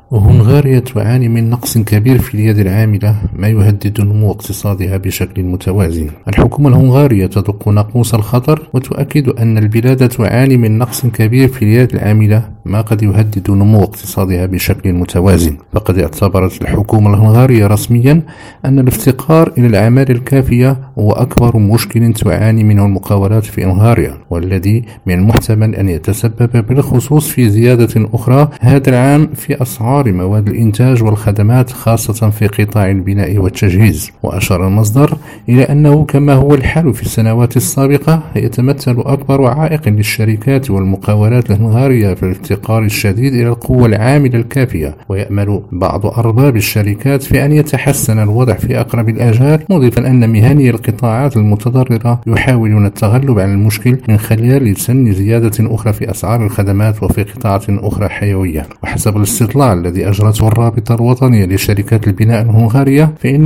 هنغاريا تعاني من نقص كبير في اليد العاملة، ما يهدد نمو اقتصادها بشكل متوازن. الحكومة الهنغارية تدق ناقوس الخطر وتؤكد أن البلاد تعاني من نقص كبير في اليد العاملة، ما قد يهدد نمو اقتصادها بشكل متوازن. فقد اعتبرت الحكومة الهنغارية رسميا أن الافتقار إلى الأعمال الكافية هو أكبر مشكل تعاني منه المقاولات في هنغاريا، والذي من المحتمل أن يتسبب بالخصوص في زيادة أخرى هذا العام في أسعار مواد الإنتاج والخدمات، خاصة في قطاع البناء والتجهيز. وأشار المصدر إلى أنه كما هو الحال في السنوات السابقة، يتمثل أكبر عائق للشركات والمقاولات الهنغارية في الافتقار الشديد إلى القوة العاملة الكافية. ويأمل بعض أرباب الشركات في أن يتحسن الوضع في أقرب الآجال، مضيفا أن مهني القطاعات المتضررة يحاولون التغلب على المشكل من خلال سن زيادة أخرى في أسعار الخدمات وفي قطاعات أخرى حيوية. وحسب الاستطلاع الذي أجرته الرابطة الوطنية لشركات البناء الهنغارية، فإن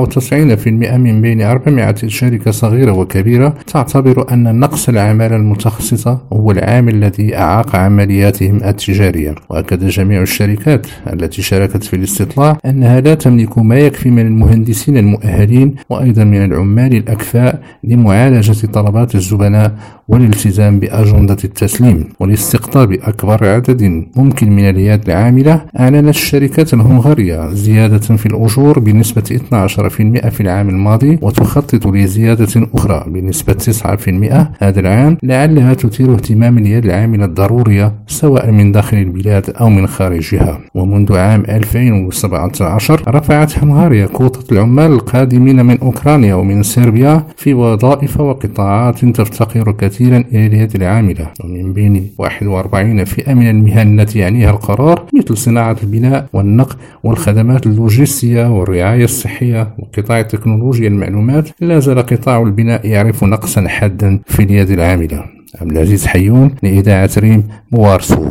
94% من بين 400 شركة صغيرة وكبيرة تعتبر أن نقص الأعمال المتخصصة هو العامل الذي أعاق عملياتهم التجارية. وأكد جميع الشركات التي شاركت في الاستطلاع أنها لا تملك ما يكفي من المهندسين المؤهلين وأيضا من العمال الأكفاء لمعالجة طلبات الزبناء والالتزام بأجندة التسليم والاستقطاب أكبر عدد ممكن من اليد العاملة. أعلنت الشركات الهنغارية زيادة في الأجور بنسبة 12% في العام الماضي، وتخطط لزيادة أخرى بنسبة 9% هذا العام، لعلها تثير اهتمام اليد العاملة الضرورية سواء من داخل البلاد أو من خارجها. ومنذ عام 2017 رفعت هنغاريا كوطة العمال القادمين من أوكرانيا ومن صربيا في وظائف وقطاعات تفتقر كثيرا إلى اليد العاملة، ومن بين 41 فئة من المهن التي يعنيها القرار، مثل صناعة البناء والنقل والخدمات اللوجستية والرعاية الصحية وقطاع تكنولوجيا المعلومات، لا زال قطاع البناء يعرف نقصا حادا في اليد العاملة. عبد العزيز حيون لإذاعة ريم، بوارسو.